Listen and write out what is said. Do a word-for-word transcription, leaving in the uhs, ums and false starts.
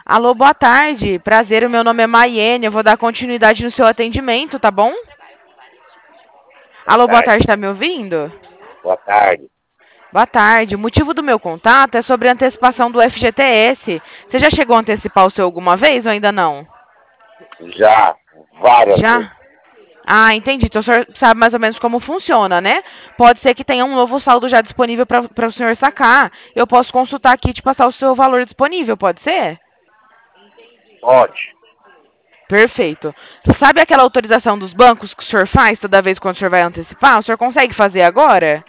Alô, boa tarde. Prazer, o meu nome é Maiene. Eu vou dar continuidade no seu atendimento, tá bom? Boa Alô, boa tarde. tarde, tá me ouvindo? Boa tarde. Boa tarde. O motivo do meu contato é sobre a antecipação do F G T S. Você já chegou a antecipar o seu alguma vez ou ainda não? Já várias vezes. Já? Ah, entendi. Então o senhor sabe mais ou menos como funciona, né? Pode ser que tenha um novo saldo já disponível para o senhor sacar. Eu posso consultar aqui e te passar o seu valor disponível, pode ser? Pode. Perfeito. Sabe aquela autorização dos bancos que o senhor faz toda vez quando o senhor vai antecipar? O senhor consegue fazer agora?